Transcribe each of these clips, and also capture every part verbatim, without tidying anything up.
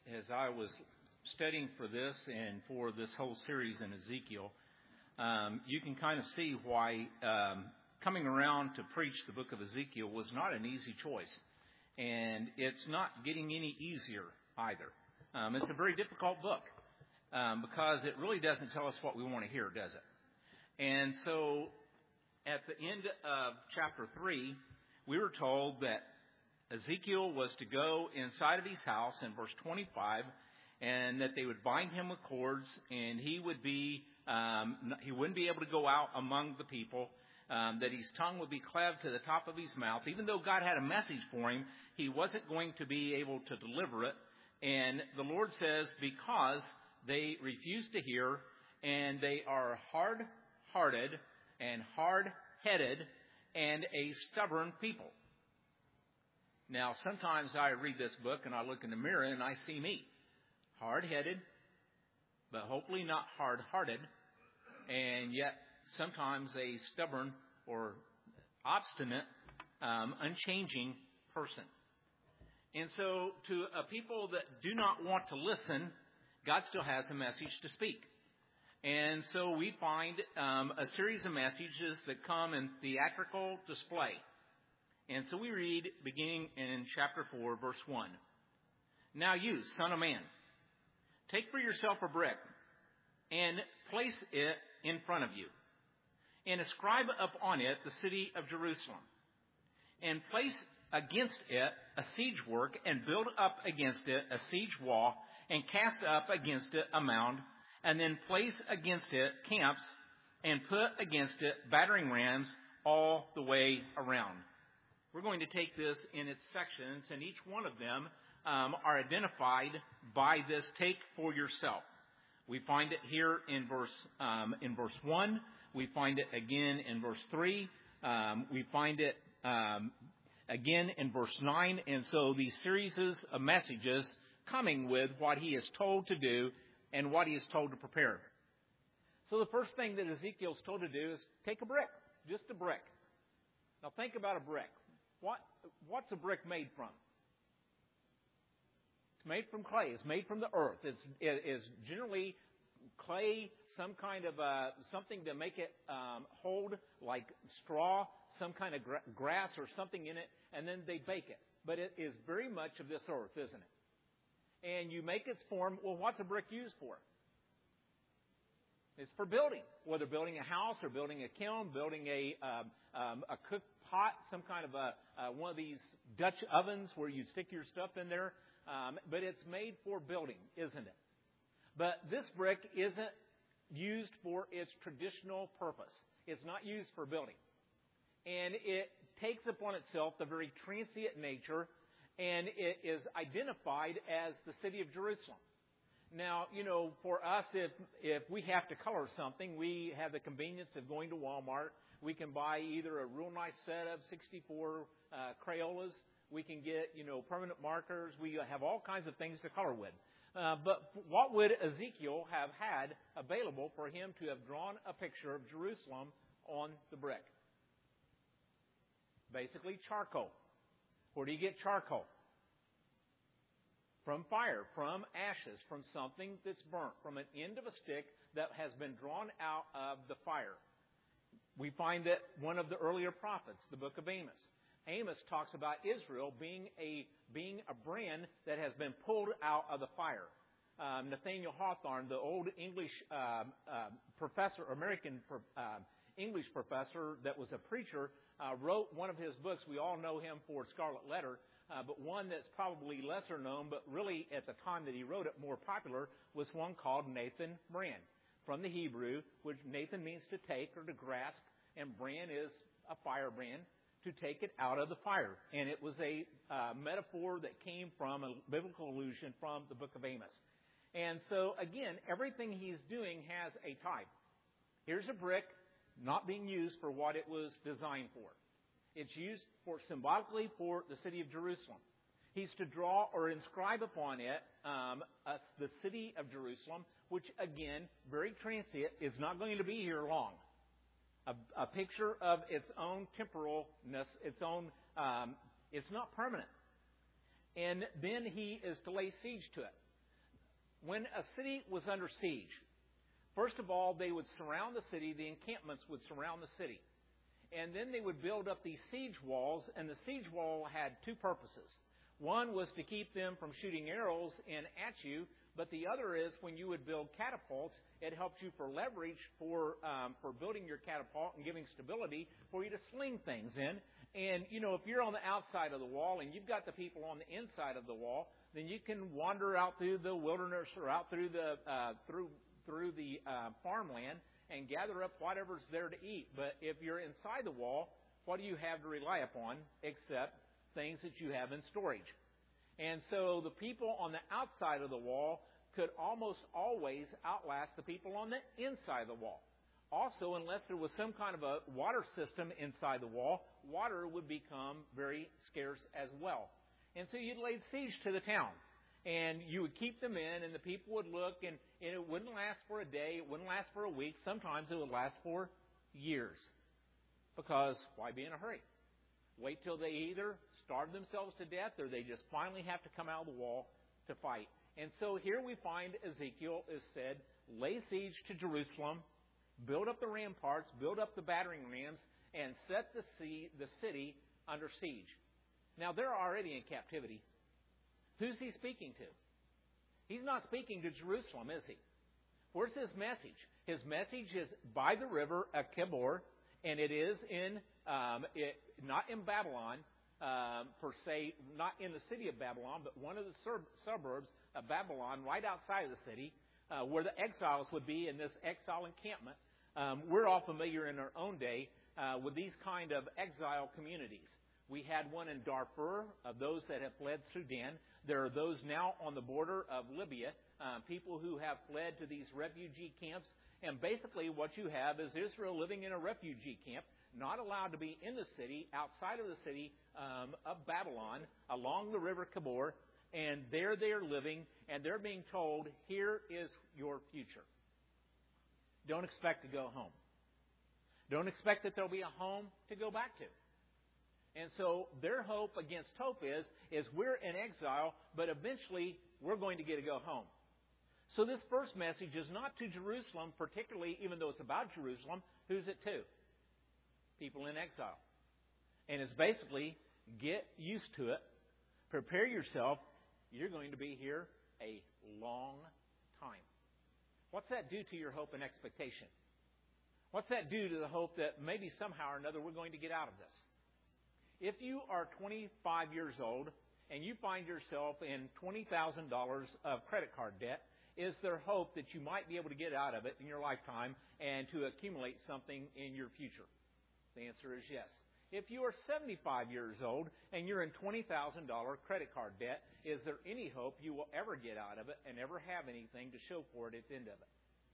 as I was studying for this and for this whole series in Ezekiel, um, you can kind of see why um, coming around to preach the book of Ezekiel was not an easy choice. And it's not getting any easier either. Um, it's a very difficult book um, because it really doesn't tell us what we want to hear, does it? And so at the end of chapter three, we were told that Ezekiel was to go inside of his house in verse twenty-five, and that they would bind him with cords, and he would be um, he wouldn't be able to go out among the people. Um, that his tongue would be cleft to the top of his mouth. Even though God had a message for him, he wasn't going to be able to deliver it. And the Lord says, because they refuse to hear, and they are hard-hearted and hard-headed and a stubborn people. Now, sometimes I read this book and I look in the mirror and I see me. Hard-headed, but hopefully not hard-hearted, and yet sometimes a stubborn or obstinate, um, unchanging person. And so to a people that do not want to listen, God still has a message to speak. And so we find um, a series of messages that come in theatrical display. And so we read beginning in chapter four, verse one. Now you, son of man, take for yourself a brick and place it in front of you, and ascribe upon it the city of Jerusalem, and place against it a siege work, and build up against it a siege wall, and cast up against it a mound, and then place against it camps, and put against it battering rams all the way around. We're going to take this in its sections, and each one of them um, are identified by this take for yourself. We find it here in verse um, in verse one. We find it again in verse three. Um, we find it um, again in verse nine. And so these series of messages coming with what he is told to do and what he is told to prepare. So the first thing that Ezekiel's told to do is take a brick, just a brick. Now think about a brick. What what's a brick made from? It's made from clay. It's made from the earth. It's it is generally clay, some kind of uh, something to make it um, hold, like straw, some kind of gra- grass or something in it, and then they bake it. But it is very much of this earth, isn't it? And you make its form. Well, what's a brick used for? It's for building, whether building a house or building a kiln, building a um, um, a cook pot, some kind of a uh, one of these Dutch ovens where you stick your stuff in there. Um, but it's made for building, isn't it? But this brick isn't used for its traditional purpose. It's not used for building. And it takes upon itself the very transient nature, and it is identified as the city of Jerusalem. Now, you know, for us, if if we have to color something, we have the convenience of going to Walmart. We can buy either a real nice set of sixty-four uh, Crayolas. We can get, you know, permanent markers. We have all kinds of things to color with. Uh, but what would Ezekiel have had available for him to have drawn a picture of Jerusalem on the brick? Basically, charcoal. Where do you get charcoal? From fire, from ashes, from something that's burnt, from an end of a stick that has been drawn out of the fire. We find that one of the earlier prophets, the book of Amos, Amos talks about Israel being a being a brand that has been pulled out of the fire. Um, Nathaniel Hawthorne, the old English um, uh, professor, American uh, English professor that was a preacher, uh, wrote one of his books. We all know him for Scarlet Letter, uh, but one that's probably lesser known, but really at the time that he wrote it more popular, was one called Nathan Brand. From the Hebrew, which Nathan means to take or to grasp, and brand is a firebrand, to take it out of the fire. And it was a uh, metaphor that came from a biblical allusion from the book of Amos. And so, again, everything he's doing has a type. Here's a brick not being used for what it was designed for. It's used for symbolically for the city of Jerusalem. He's to draw or inscribe upon it um, uh, the city of Jerusalem, which, again, very transient, is not going to be here long. A, a picture of its own temporalness, its own, um, it's not permanent. And then he is to lay siege to it. When a city was under siege, first of all, they would surround the city. The encampments would surround the city. And then they would build up these siege walls, and the siege wall had two purposes. One was to keep them from shooting arrows in at you, but the other is when you would build catapults, it helped you for leverage for um, for building your catapult and giving stability for you to sling things in. And, you know, if you're on the outside of the wall and you've got the people on the inside of the wall, then you can wander out through the wilderness or out through the uh, through through the uh, farmland and gather up whatever's there to eat. But if you're inside the wall, what do you have to rely upon except things that you have in storage? And so the people on the outside of the wall could almost always outlast the people on the inside of the wall. Also, unless there was some kind of a water system inside the wall, water would become very scarce as well. And so you'd lay siege to the town. And you would keep them in, and the people would look, and, and it wouldn't last for a day, it wouldn't last for a week. Sometimes it would last for years. Because why be in a hurry? Wait till they either starve themselves to death or they just finally have to come out of the wall to fight. And so here we find Ezekiel is said, lay siege to Jerusalem, build up the ramparts, build up the battering rams, and set the, sea, the city under siege. Now, they're already in captivity. Who's he speaking to? He's not speaking to Jerusalem, is he? Where's his message? His message is by the river at Kibor, and it is in um, it, not in Babylon um, per se, not in the city of Babylon, but one of the sur- suburbs of Babylon, right outside of the city, uh, where the exiles would be in this exile encampment. Um, we're all familiar in our own day uh, with these kind of exile communities. We had one in Darfur, of those that have fled Sudan. There are those now on the border of Libya, uh, people who have fled to these refugee camps. And basically what you have is Israel living in a refugee camp, not allowed to be in the city, outside of the city um, of Babylon, along the river Kibor. And there they're living, and they're being told, here is your future. Don't expect to go home. Don't expect that there'll be a home to go back to. And so their hope against hope is, is we're in exile, but eventually we're going to get to go home. So this first message is not to Jerusalem, particularly, even though it's about Jerusalem. Who's it to? People in exile. And it's basically, get used to it. Prepare yourself. You're going to be here a long time. What's that do to your hope and expectation? What's that do to the hope that maybe somehow or another we're going to get out of this? If you are twenty-five years old and you find yourself in twenty thousand dollars of credit card debt, is there hope that you might be able to get out of it in your lifetime and to accumulate something in your future? The answer is yes. If you are seventy-five years old and you're in twenty thousand dollars credit card debt, is there any hope you will ever get out of it and ever have anything to show for it at the end of it?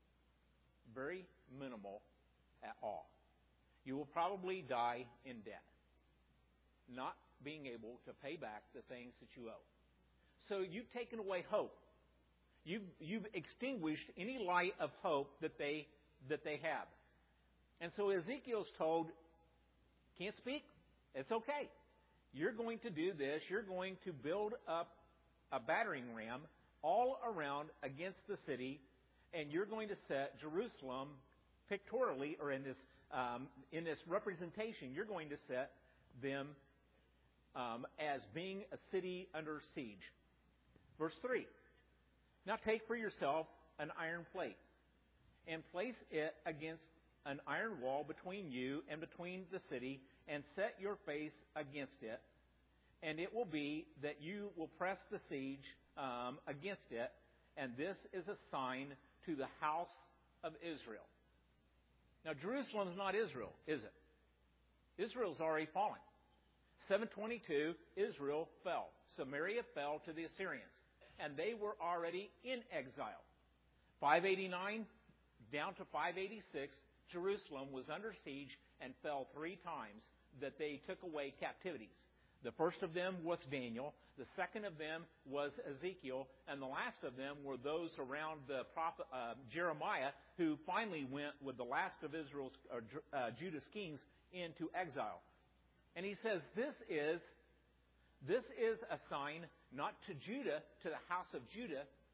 Very minimal at all. You will probably die in debt, not being able to pay back the things that you owe. So you've taken away hope. You've, you've extinguished any light of hope that they that they have. And so Ezekiel's told, can't speak? It's okay. You're going to do this. You're going to build up a battering ram all around against the city, and you're going to set Jerusalem pictorially, or in this um, in this representation, you're going to set them um, as being a city under siege. Verse three. Now take for yourself an iron plate, and place it against an iron wall between you and between the city, and set your face against it. And it will be that you will press the siege um, against it, and this is a sign to the house of Israel. Now, Jerusalem is not Israel, is it? Israel's already fallen. seven twenty-two, Israel fell. Samaria fell to the Assyrians, and they were already in exile. five eighty-nine down to five eighty-six, Jerusalem was under siege and fell three times that they took away captivities. The first of them was Daniel. The second of them was Ezekiel. And the last of them were those around the prophet uh, Jeremiah, who finally went with the last of Israel's or uh, Judah's kings into exile. And he says this is this is a sign not to Judah, to the house of Judah.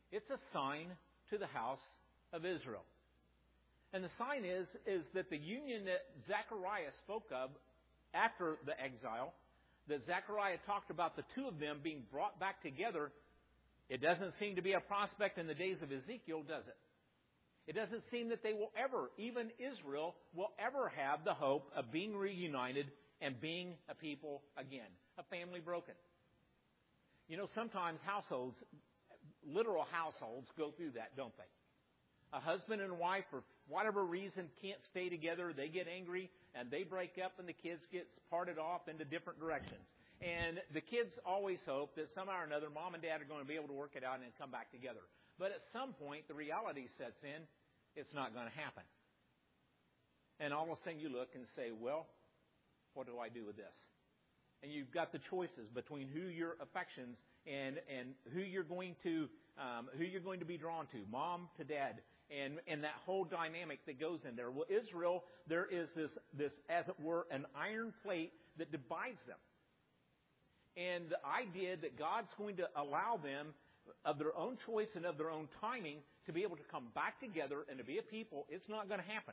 It's a sign to the house of Israel. And the sign is, is that the union that Zechariah spoke of after the exile, that Zechariah talked about the two of them being brought back together, it doesn't seem to be a prospect in the days of Ezekiel, does it? It doesn't seem that they will ever, even Israel, will ever have the hope of being reunited and being a people again, a family broken. You know, sometimes households, literal households, go through that, don't they? A husband and wife, for whatever reason, can't stay together. They get angry, and they break up, and the kids get parted off into different directions. And the kids always hope that somehow or another, mom and dad are going to be able to work it out and come back together. But at some point, the reality sets in, it's not going to happen. And all of a sudden, you look and say, well, what do I do with this? And you've got the choices between who your affections and and who you're going to um, who you're going to be drawn to, mom to dad, and and that whole dynamic that goes in there. Well, Israel, there is this this as it were an iron plate that divides them, and the idea that God's going to allow them of their own choice and of their own timing to be able to come back together and to be a people, it's not going to happen.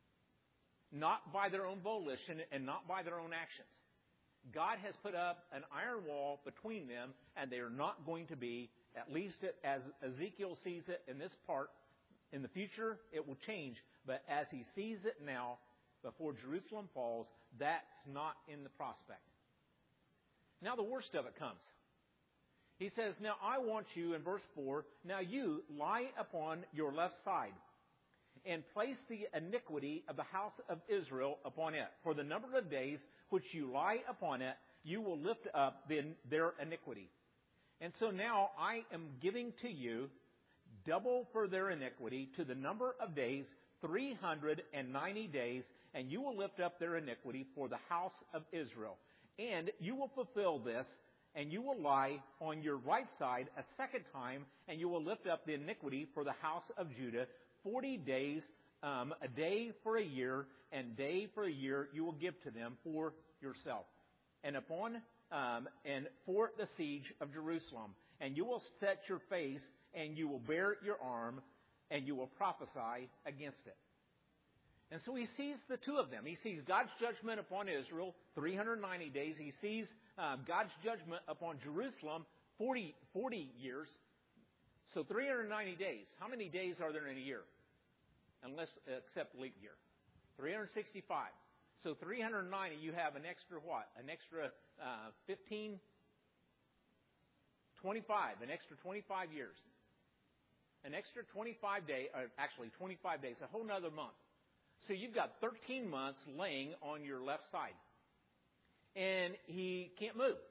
Not by their own volition and not by their own actions. God has put up an iron wall between them, and they are not going to be, at least as Ezekiel sees it in this part. In the future, it will change, but as he sees it now, before Jerusalem falls, that's not in the prospect. Now the worst of it comes. He says, now I want you, in verse four, now you lie upon your left side, and place the iniquity of the house of Israel upon it. For the number of days which you lie upon it, you will lift up the, their iniquity. And so now I am giving to you double for their iniquity to the number of days, three hundred ninety days, and you will lift up their iniquity for the house of Israel. And you will fulfill this, and you will lie on your right side a second time, and you will lift up the iniquity for the house of Judah. Forty days, um, a day for a year, and day for a year you will give to them for yourself. And upon um, and for the siege of Jerusalem, and you will set your face, and you will bear your arm, and you will prophesy against it. And so he sees the two of them. He sees God's judgment upon Israel, three hundred ninety days. He sees um, God's judgment upon Jerusalem, forty, forty years. So three hundred ninety days. How many days are there in a year? Unless, except leap year. three hundred sixty-five. So three hundred ninety, you have an extra what? An extra uh, fifteen, twenty-five. An extra twenty-five years. An extra twenty-five days, or actually twenty-five days, a whole nother month. So you've got thirteen months laying on your left side. And he can't move.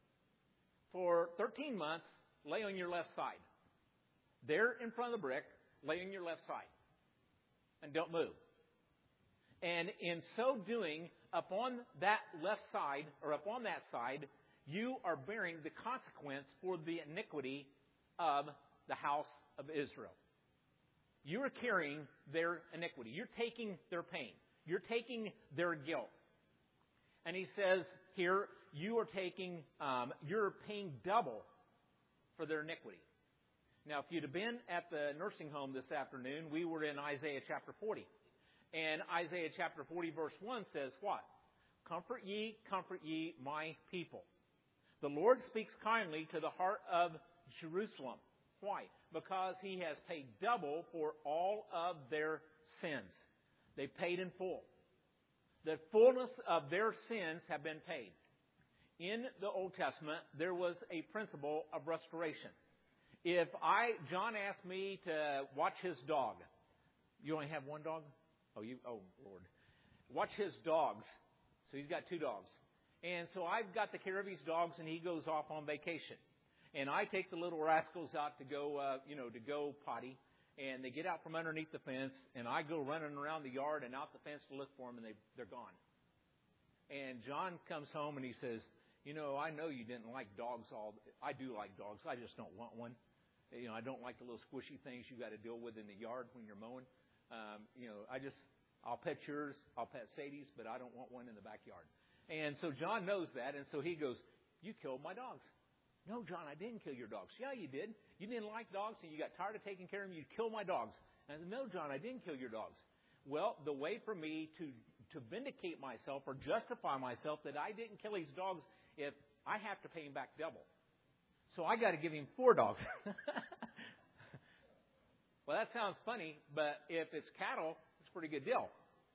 For thirteen months, lay on your left side. There in front of the brick, lay on your left side. And don't move. And in so doing, upon that left side, or upon that side, you are bearing the consequence for the iniquity of the house of Israel. You are carrying their iniquity. You're taking their pain. You're taking their guilt. And he says here, you are taking, um, you're paying double for their iniquity. Now, if you'd have been at the nursing home this afternoon, we were in Isaiah chapter forty. And Isaiah chapter forty verse one says what? Comfort ye, comfort ye, my people. The Lord speaks kindly to the heart of Jerusalem. Why? Because he has paid double for all of their sins. They paid in full. The fullness of their sins have been paid. In the Old Testament, there was a principle of restoration. If I, John asked me to watch his dog. You only have one dog? Oh, you, oh, Lord. Watch his dogs. So he's got two dogs. And so I've got the care of his dogs, and he goes off on vacation. And I take the little rascals out to go, uh, you know, to go potty. And they get out from underneath the fence, and I go running around the yard and out the fence to look for them, and they, they're gone. And John comes home, and he says, you know, I know you didn't like dogs all. I do like dogs. I just don't want one. You know, I don't like the little squishy things you got to deal with in the yard when you're mowing. Um, you know, I just, I'll pet yours, I'll pet Sadie's, but I don't want one in the backyard. And so John knows that, and so he goes, you killed my dogs. No, John, I didn't kill your dogs. Yeah, you did. You didn't like dogs, and you got tired of taking care of them. You killed my dogs. And I said, no, John, I didn't kill your dogs. Well, the way for me to, to vindicate myself or justify myself that I didn't kill his dogs, if I have to pay him back double. So I got to give him four dogs. Well, that sounds funny, but if it's cattle, it's a pretty good deal.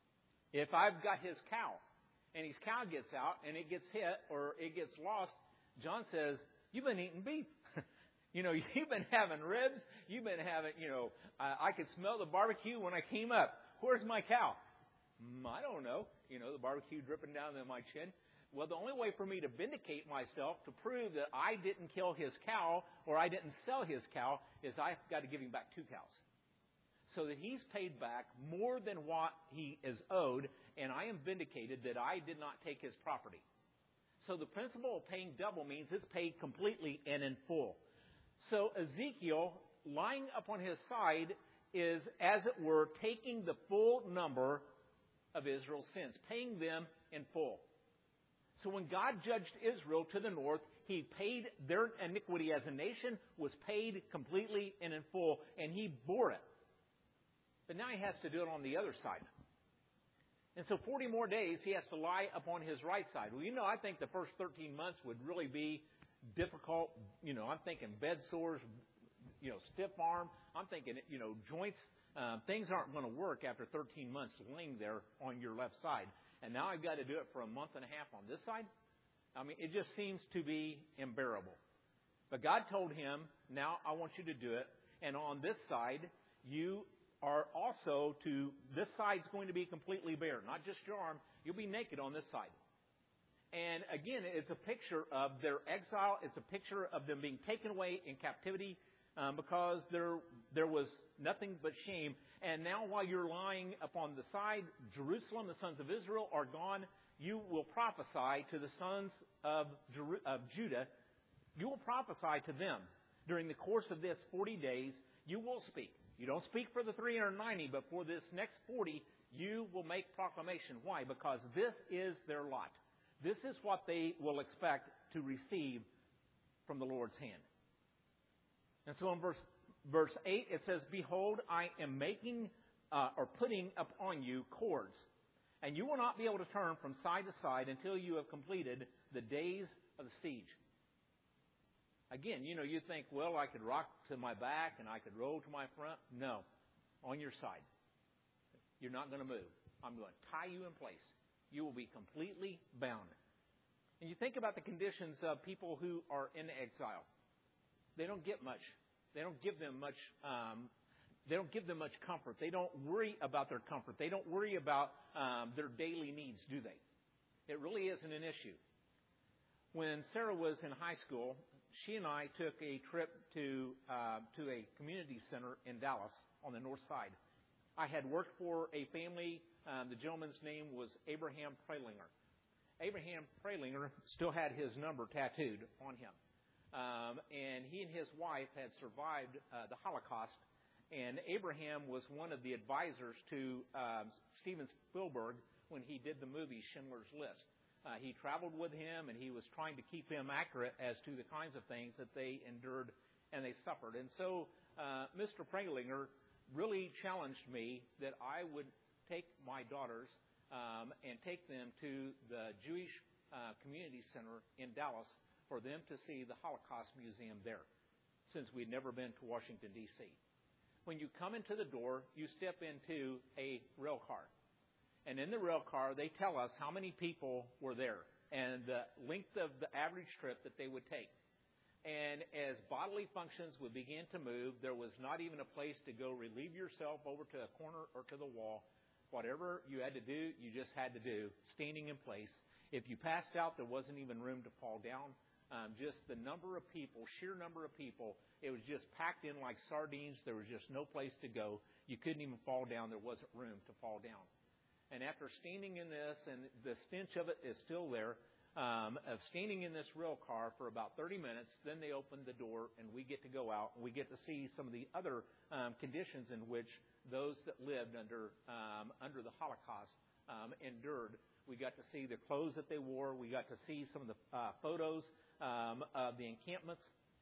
If I've got his cow, and his cow gets out, and it gets hit, or it gets lost, John says, you've been eating beef. You know, you've been having ribs. You've been having, you know, uh, I could smell the barbecue when I came up. Where's my cow? Mm, I don't know. You know, the barbecue dripping down in my chin. Well, the only way for me to vindicate myself, to prove that I didn't kill his cow or I didn't sell his cow, is I've got to give him back two cows. So that he's paid back more than what he is owed, and I am vindicated that I did not take his property. So the principle of paying double means it's paid completely and in full. So Ezekiel, lying upon his side, is, as it were, taking the full number of Israel's sins, paying them in full. So when God judged Israel to the north, he paid their iniquity as a nation, was paid completely and in full, and he bore it. But now he has to do it on the other side. And so forty more days he has to lie upon his right side. Well, you know, I think the first thirteen months would really be difficult. You know, I'm thinking bed sores, you know, stiff arm. I'm thinking, you know, joints. Uh, things aren't going to work after thirteen months laying there on your left side. And now I've got to do it for a month and a half on this side. I mean, it just seems to be unbearable. But God told him, now I want you to do it. And on this side, you are also to, this side's going to be completely bare. Not just your arm. You'll be naked on this side. And again, it's a picture of their exile. It's a picture of them being taken away in captivity um, because there there was nothing but shame. And now while you're lying upon the side, Jerusalem, the sons of Israel, are gone. You will prophesy to the sons of, Jeru- of Judah. You will prophesy to them. During the course of this forty days, you will speak. You don't speak for the three hundred ninety, but for this next forty, you will make proclamation. Why? Because this is their lot. This is what they will expect to receive from the Lord's hand. And so in verse verse eight, it says, behold, I am making uh, or putting upon you cords, and you will not be able to turn from side to side until you have completed the days of the siege. Again, you know, you think, well, I could rock to my back and I could roll to my front. No, on your side. You're not going to move. I'm going to tie you in place. You will be completely bound. And you think about the conditions of people who are in exile. They don't get much. They don't give them much. Um, they don't give them much comfort. They don't worry about their comfort. They don't worry about um, their daily needs, do they? It really isn't an issue. When Sarah was in high school, she and I took a trip to uh, to a community center in Dallas on the north side. I had worked for a family. Um, the gentleman's name was Abraham Prelinger. Abraham Prelinger still had his number tattooed on him. Um, and he and his wife had survived uh, the Holocaust. And Abraham was one of the advisors to um, Steven Spielberg when he did the movie Schindler's List. Uh, he traveled with him, and he was trying to keep him accurate as to the kinds of things that they endured and they suffered. And so uh, Mister Prelinger really challenged me that I would take my daughters um, and take them to the Jewish uh, Community Center in Dallas for them to see the Holocaust Museum there, since we'd never been to Washington, D C When you come into the door, you step into a rail car. And in the rail car, they tell us how many people were there and the length of the average trip that they would take. And as bodily functions would begin to move, there was not even a place to go relieve yourself over to a corner or to the wall. Whatever you had to do, you just had to do, standing in place. If you passed out, there wasn't even room to fall down. Um, just the number of people, sheer number of people, it was just packed in like sardines. There was just no place to go. You couldn't even fall down. There wasn't room to fall down. And after standing in this, and the stench of it is still there, um, of standing in this rail car for about thirty minutes, then they open the door and we get to go out and we get to see some of the other um, conditions in which those that lived under um, under the Holocaust um, endured. We got to see the clothes that they wore. We got to see some of the uh, photos um, of the encampments.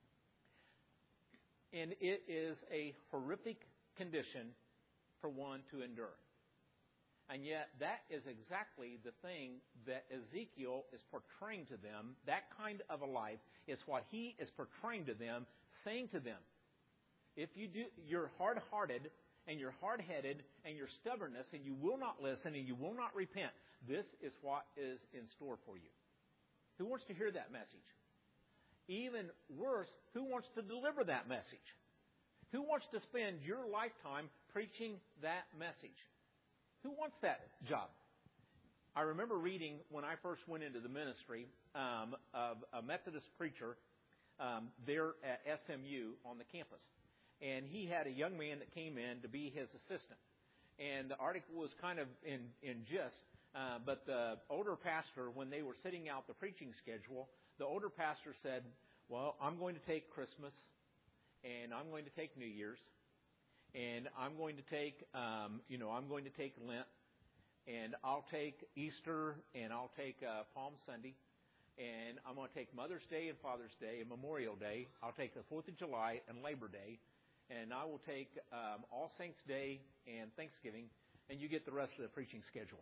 And it is a horrific condition for one to endure. And yet that is exactly the thing that Ezekiel is portraying to them. That kind of a life is what he is portraying to them, saying to them, if you do, you're hard-hearted and you're hard-headed and you're stubbornness and you will not listen and you will not repent, this is what is in store for you. Who wants to hear that message? Even worse, who wants to deliver that message? Who wants to spend your lifetime preaching that message? Who wants that job? I remember reading when I first went into the ministry um, of a Methodist preacher um, there at S M U on the campus. And he had a young man that came in to be his assistant. And the article was kind of in, in gist, uh, but the older pastor, when they were sitting out the preaching schedule, the older pastor said, well, I'm going to take Christmas, and I'm going to take New Year's, and I'm going to take, um, you know, I'm going to take Lent, and I'll take Easter, and I'll take uh, Palm Sunday, and I'm going to take Mother's Day and Father's Day and Memorial Day. I'll take the fourth of July and Labor Day, and I will take um, All Saints Day and Thanksgiving, and you get the rest of the preaching schedule.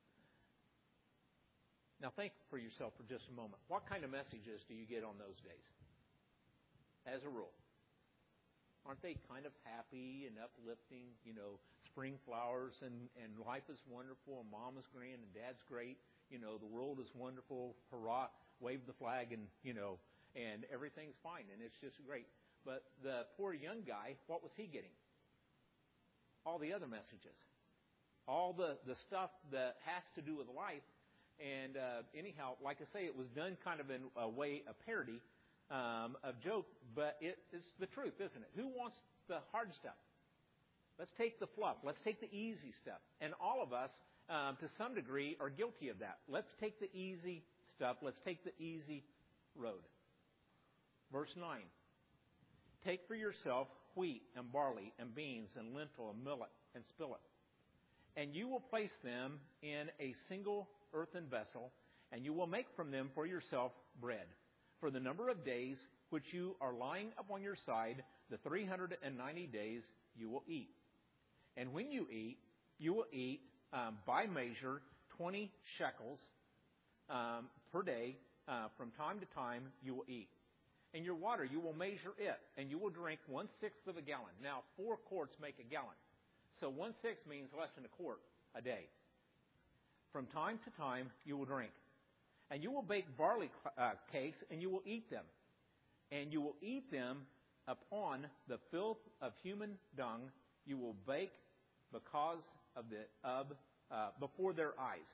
Now think for yourself for just a moment. What kind of messages do you get on those days? As a rule. Aren't they kind of happy and uplifting? You know, spring flowers and, and life is wonderful and mom is grand and dad's great. You know, the world is wonderful. Hurrah, wave the flag and, you know, and everything's fine and it's just great. But the poor young guy, what was he getting? All the other messages. All the, the stuff that has to do with life. And uh, anyhow, like I say, it was done kind of in a way of parody. Um, of joke, but it is the truth, isn't it? Who wants the hard stuff? Let's take the fluff. Let's take the easy stuff. And all of us, um, to some degree, are guilty of that. Let's take the easy stuff. Let's take the easy road. Verse nine. Take for yourself wheat and barley and beans and lentil and millet and spillet. And you will place them in a single earthen vessel, and you will make from them for yourself bread. For the number of days which you are lying upon your side, the three hundred ninety days you will eat. And when you eat, you will eat um, by measure twenty shekels um, per day. Uh, from time to time you will eat. And your water, you will measure it, and you will drink one-sixth of a gallon. Now, four quarts make a gallon. So one-sixth means less than a quart a day. From time to time you will drink. And you will bake barley uh, cakes, and you will eat them. And you will eat them upon the filth of human dung. You will bake because of the of uh, before their eyes.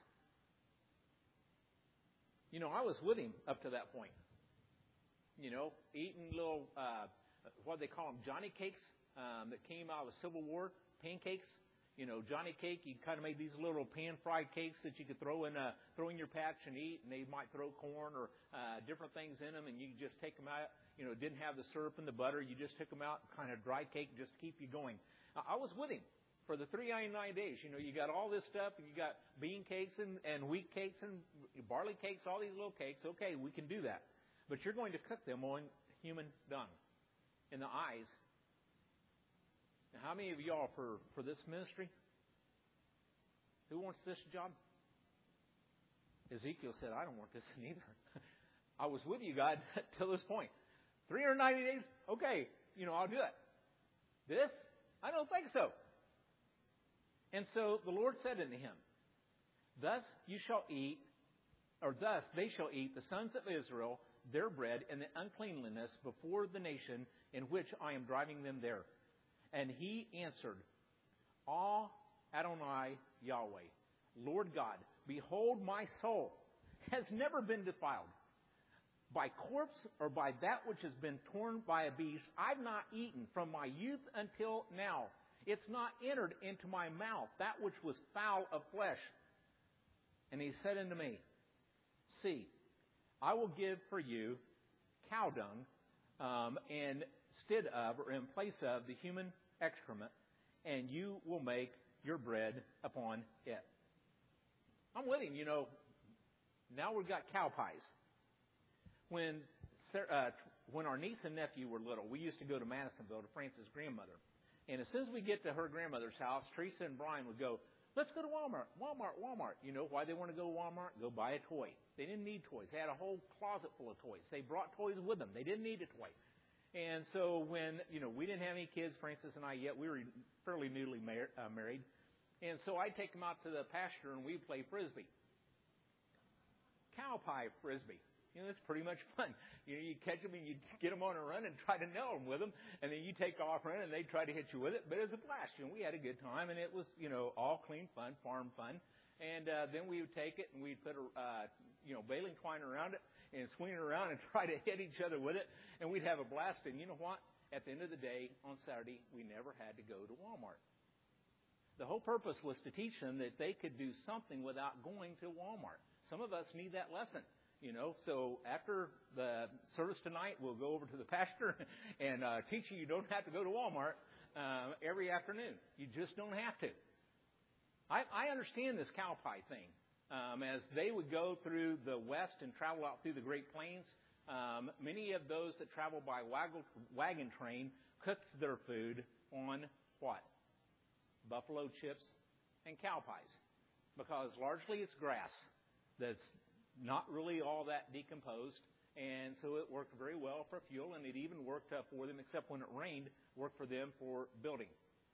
You know, I was with him up to that point. You know, eating little uh, what they call them, Johnny cakes um, that came out of the Civil War, pancakes. You know, Johnny cake, you kind of made these little pan-fried cakes that you could throw in uh, throw in your patch and eat, and they might throw corn or uh, different things in them, and you just take them out. You know, didn't have the syrup and the butter. You just took them out, kind of dry cake, just to keep you going. I was with him for the three hundred ninety days. You know, you got all this stuff, and you got bean cakes and, and wheat cakes and barley cakes, all these little cakes. Okay, we can do that. But you're going to cook them on human dung in the eyes. Now, how many of y'all for, for this ministry? Who wants this job? Ezekiel said, I don't want this either. I was with you, God, till this point. three hundred ninety days? Okay, you know, I'll do it. This? I don't think so. And so the Lord said unto him, Thus you shall eat, or thus they shall eat, the sons of Israel, their bread in the uncleanliness before the nation in which I am driving them there. And he answered, Ah, Adonai Yahweh, Lord God, behold, my soul has never been defiled by corpse or by that which has been torn by a beast. I've not eaten from my youth until now. It's not entered into my mouth that which was foul of flesh. And he said unto me, See, I will give for you cow dung um, instead of, or in place of, the human excrement, and you will make your bread upon it. I'm with him, you know. Now we've got cow pies. When uh, when our niece and nephew were little, we used to go to Madisonville to Frances' grandmother. And as soon as we get to her grandmother's house, Teresa and Brian would go, let's go to Walmart, Walmart, Walmart. You know why they want to go to Walmart? Go buy a toy. They didn't need toys. They had a whole closet full of toys. They brought toys with them. They didn't need a toy. And so when, you know, we didn't have any kids, Frances and I yet, we were fairly newly mar- uh, married. And so I'd take them out to the pasture and we'd play Frisbee. Cow pie Frisbee. You know, it's pretty much fun. You know, you catch them and you get them on a run and try to nail them with them, and then you take off running and they try to hit you with it. But it was a blast. You know, we had a good time, and it was, you know, all clean fun, farm fun. And uh, then we would take it and we'd put a, uh, you know, baling twine around it and swing it around and try to hit each other with it, and we'd have a blast. And you know what? At the end of the day, on Saturday, we never had to go to Walmart. The whole purpose was to teach them that they could do something without going to Walmart. Some of us need that lesson. You know, so after the service tonight, we'll go over to the pasture and uh, teach you you don't have to go to Walmart uh, every afternoon. You just don't have to. I, I understand this cow pie thing. Um, as they would go through the West and travel out through the Great Plains, um, many of those that travel by wagon, wagon train cooked their food on what? Buffalo chips and cow pies. Because largely it's grass that's not really all that decomposed, and so it worked very well for fuel, and it even worked uh, for them, except when it rained, worked for them for building.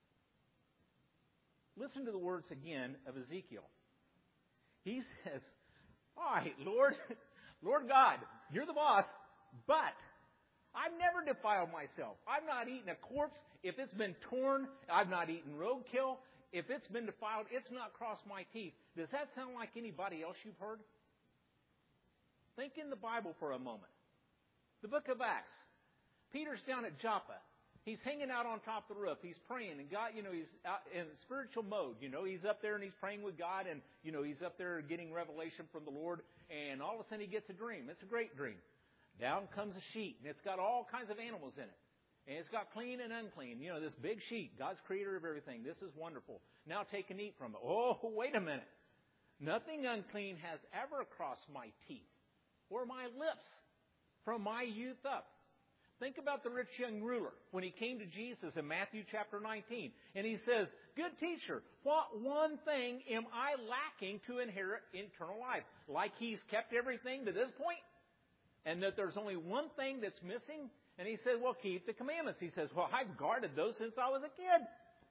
Listen to the words again of Ezekiel. He says, all right, Lord, Lord God, you're the boss, but I've never defiled myself. I've not eaten a corpse. If it's been torn, I've not eaten roadkill. If it's been defiled, it's not crossed my teeth. Does that sound like anybody else you've heard? Think in the Bible for a moment. The book of Acts. Peter's down at Joppa. He's hanging out on top of the roof. He's praying. And God, you know, he's out in spiritual mode. You know, he's up there and he's praying with God. And, you know, he's up there getting revelation from the Lord. And all of a sudden he gets a dream. It's a great dream. Down comes a sheet. And it's got all kinds of animals in it. And it's got clean and unclean. You know, this big sheet. God's creator of everything. This is wonderful. Now take and eat from it. Oh, wait a minute. Nothing unclean has ever crossed my teeth or my lips from my youth up. Think about the rich young ruler when he came to Jesus in Matthew chapter nineteen. And he says, good teacher, what one thing am I lacking to inherit eternal life? Like he's kept everything to this point, and that there's only one thing that's missing? And he said, well, keep the commandments. He says, well, I've guarded those since I was a kid.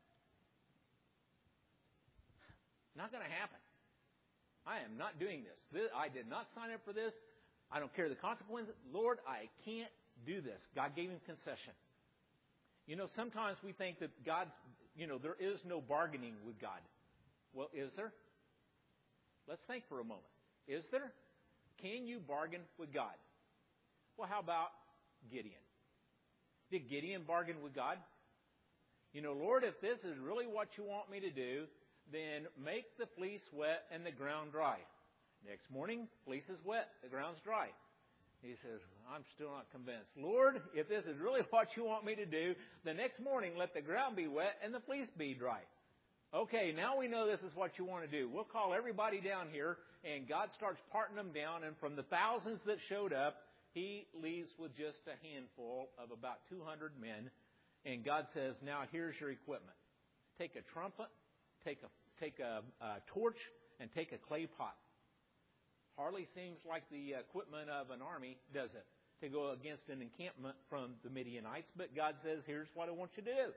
Not going to happen. I am not doing this. this. I did not sign up for this. I don't care the consequences. Lord, I can't do this. God gave him concession. You know, sometimes we think that God's, you know, there is no bargaining with God. Well, is there? Let's think for a moment. Is there? Can you bargain with God? Well, how about Gideon? Did Gideon bargain with God? You know, Lord, if this is really what you want me to do, then make the fleece wet and the ground dry. Next morning, fleece is wet, the ground's dry. He says, I'm still not convinced. Lord, if this is really what you want me to do, the next morning let the ground be wet and the fleece be dry. Okay, now we know this is what you want to do. We'll call everybody down here, and God starts parting them down, and from the thousands that showed up, he leaves with just a handful of about two hundred men, and God says, now here's your equipment. Take a trumpet, take a, take a, a torch, and take a clay pot. Hardly seems like the equipment of an army, does it, to go against an encampment from the Midianites. But God says, here's what I want you to do.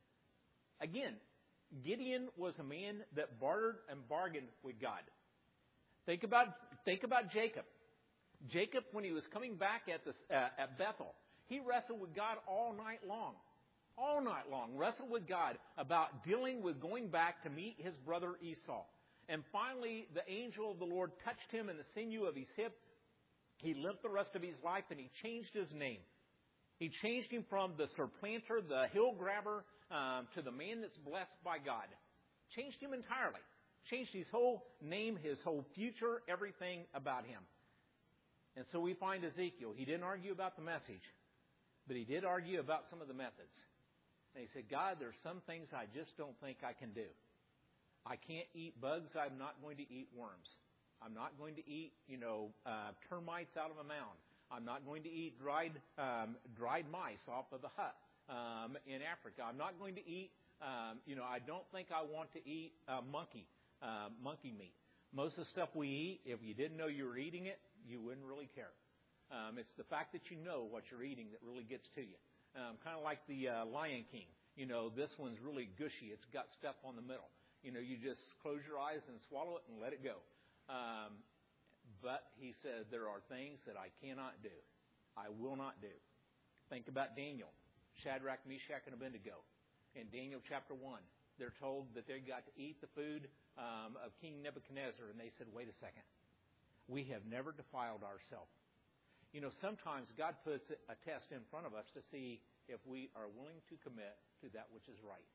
Again, Gideon was a man that bartered and bargained with God. Think about, think about Jacob. Jacob, when he was coming back at, the, uh, at Bethel, he wrestled with God all night long. All night long, wrestled with God about dealing with going back to meet his brother Esau. And finally, the angel of the Lord touched him in the sinew of his hip. He limped the rest of his life, and he changed his name. He changed him from the supplanter, the hill grabber, um, to the man that's blessed by God. Changed him entirely. Changed his whole name, his whole future, everything about him. And so we find Ezekiel. He didn't argue about the message, but he did argue about some of the methods. And he said, God, there's some things I just don't think I can do. I can't eat bugs. I'm not going to eat worms. I'm not going to eat, you know, uh, termites out of a mound. I'm not going to eat dried um, dried mice off of the hut um, in Africa. I'm not going to eat, um, you know, I don't think I want to eat uh, monkey, uh, monkey meat. Most of the stuff we eat, if you didn't know you were eating it, you wouldn't really care. Um, it's the fact that you know what you're eating that really gets to you. Um, kind of like the uh, Lion King. You know, this one's really gushy. It's got stuff on the middle. You know, you just close your eyes and swallow it and let it go. Um, but he said, there are things that I cannot do. I will not do. Think about Daniel, Shadrach, Meshach, and Abednego. In Daniel chapter one, they're told that they got to eat the food um, of King Nebuchadnezzar, and they said, wait a second. We have never defiled ourselves. You know, sometimes God puts a test in front of us to see if we are willing to commit to that which is right.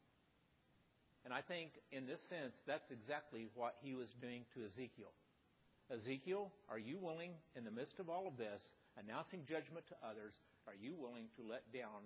And I think in this sense, that's exactly what he was doing to Ezekiel. Ezekiel, are you willing, in the midst of all of this, announcing judgment to others, are you willing to let down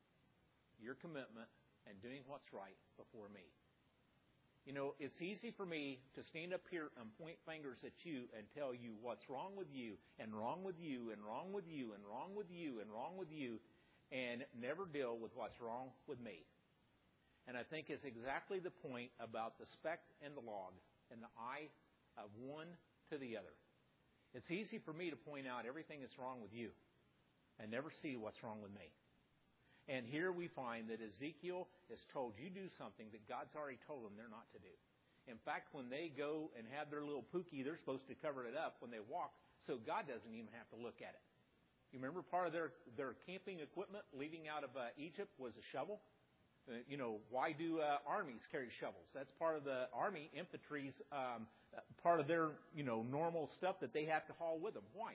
your commitment and doing what's right before me? You know, it's easy for me to stand up here and point fingers at you and tell you what's wrong with you, and wrong with you, and wrong with you, and wrong with you, and wrong with you, and never deal with what's wrong with me. And I think it's exactly the point about the speck and the log and the eye of one to the other. It's easy for me to point out everything that's wrong with you and never see what's wrong with me. And here we find that Ezekiel is told, you do something that God's already told them they're not to do. In fact, when they go and have their little pookie, they're supposed to cover it up when they walk, so God doesn't even have to look at it. You remember part of their, their camping equipment leaving out of uh, Egypt was a shovel? Uh, you know, why do uh, armies carry shovels? That's part of the army infantry's um, part of their, you know, normal stuff that they have to haul with them. Why?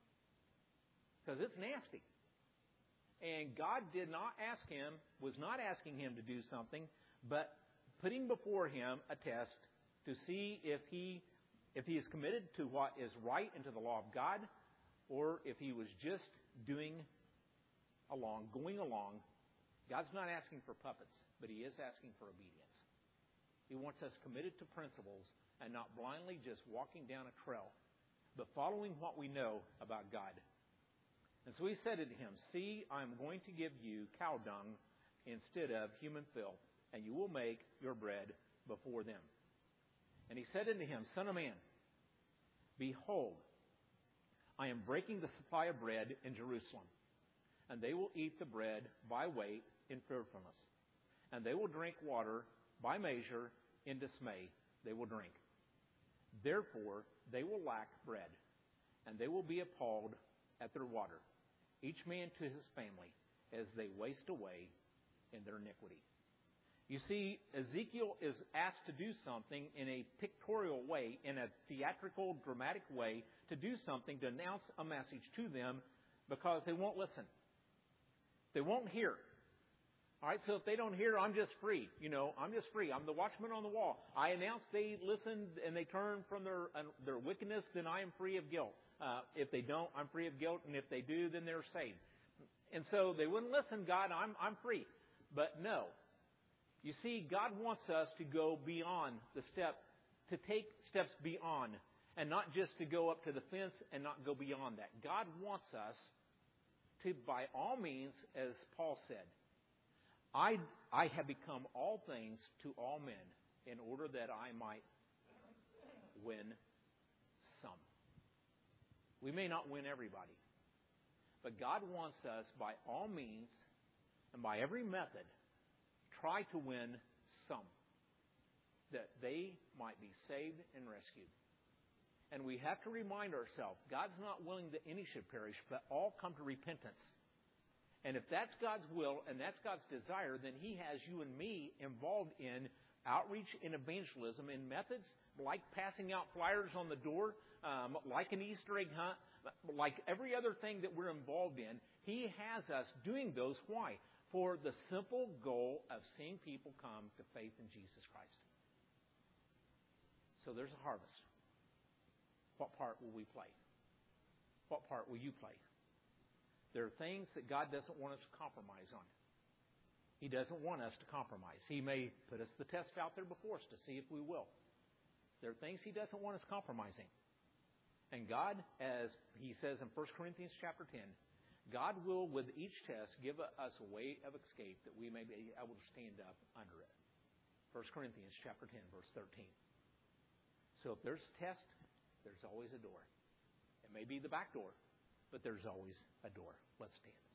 Because it's nasty. And God did not ask him, was not asking him to do something, but putting before him a test to see if he, if he is committed to what is right and to the law of God, or if he was just doing along, going along. God's not asking for puppets, but he is asking for obedience. He wants us committed to principles and not blindly just walking down a trail, but following what we know about God. And so he said to him, see, I'm going to give you cow dung instead of human filth, and you will make your bread before them. And he said unto him, Son of man, behold, I am breaking the supply of bread in Jerusalem, and they will eat the bread by weight in fearfulness, and they will drink water by measure in dismay. They will drink. Therefore, they will lack bread, and they will be appalled at their water, each man to his family, as they waste away in their iniquity. You see, Ezekiel is asked to do something in a pictorial way, in a theatrical, dramatic way, to do something, to announce a message to them, because they won't listen. They won't hear. All right, so if they don't hear, I'm just free. You know, I'm just free. I'm the watchman on the wall. I announce they listen and they turn from their uh, their wickedness, then I am free of guilt. Uh, if they don't, I'm free of guilt, and if they do, then they're saved. And so they wouldn't listen. God, I'm I'm free. But no. You see, God wants us to go beyond the step, to take steps beyond, and not just to go up to the fence and not go beyond that. God wants us to, by all means, as Paul said, I, I have become all things to all men in order that I might win some. We may not win everybody, but God wants us by all means and by every method try to win some, that they might be saved and rescued. And we have to remind ourselves, God's not willing that any should perish, but all come to repentance. And if that's God's will and that's God's desire, then he has you and me involved in outreach and evangelism in methods like passing out flyers on the door, um, like an Easter egg hunt, like every other thing that we're involved in. He has us doing those. Why? For the simple goal of seeing people come to faith in Jesus Christ. So there's a harvest. What part will we play? What part will you play? There are things that God doesn't want us to compromise on. He doesn't want us to compromise. He may put us the test out there before us to see if we will. There are things he doesn't want us compromising. And God, as he says in First Corinthians chapter ten, God will, with each test, give us a way of escape that we may be able to stand up under it. First Corinthians chapter ten, verse thirteen. So if there's a test, there's always a door. It may be the back door, but there's always a door. Let's stand.